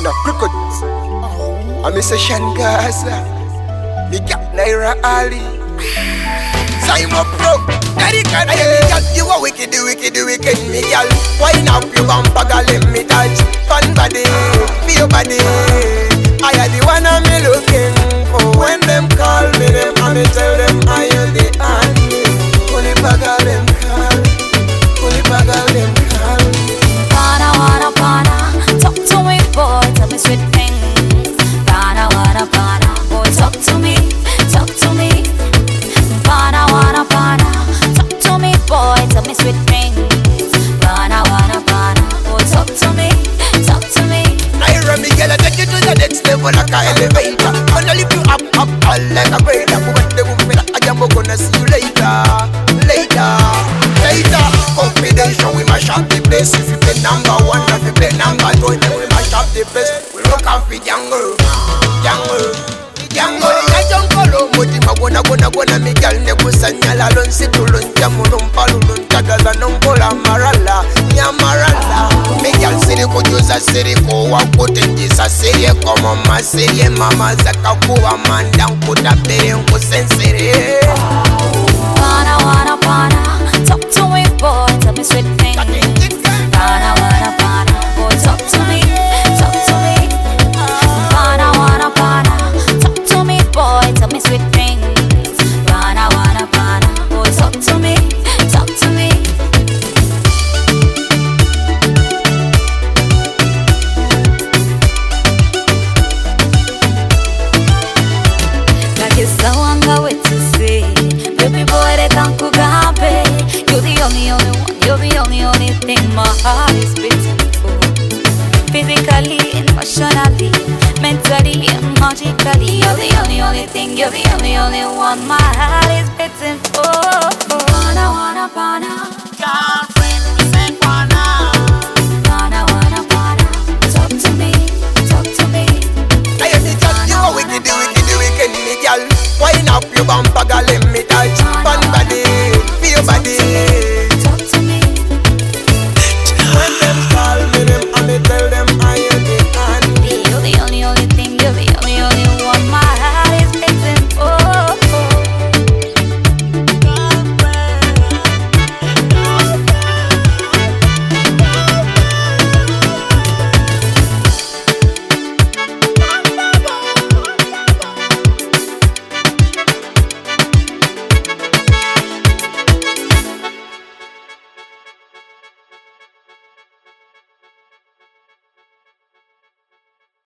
No crocodiles. I'm Mr. Shangaza. Me got Naira Ali. Simon Pro. Daddy can you a wicked, me gal. Wine up your bumper, girl, let me touch. Fun body, feel your body. I am the one I'm looking for. When them call me, them I me tell them I am the honey. Only bagal them call, only bagal them call. Pana, talk to me, boy, tell me sweet things. Pana, boy, talk to me, talk to me. Pana, talk to me, boy, tell me sweet things. Pana, boy, talk to me, talk to me. Naira, me girl, I take you to the next level like a elevator. Gonna lift you up, all like a grader. But the woman I am gonna see you later. Confidential, we mash up the place. If you play number one, if you play number two, then we mash up the place. We rock off with jungle. I don't follow Moti Magona, me girl, Nebusanya, Lon Situlun, Jamulum, Palulun, Tagala, Nombola, Marala, Yamarala. Me girl, City could use a city, go up, put in this a city, come on, my city, Mama, Zakakua, man, down, put a bed in Kusen. Pana, talk to me, boy, tell me sweet things. Pana, boy, talk to me, talk to me. Pana, talk to me, boy, tell me sweet things. Pana, boy, talk to me, talk to me. Like it's so wait to see. Baby boy, they can't cook up. You're the only one, you're the only thing my heart is beating for. Physically, emotionally, mentally, and magically. You're the only thing, you're the only one my heart is beating for. Pana,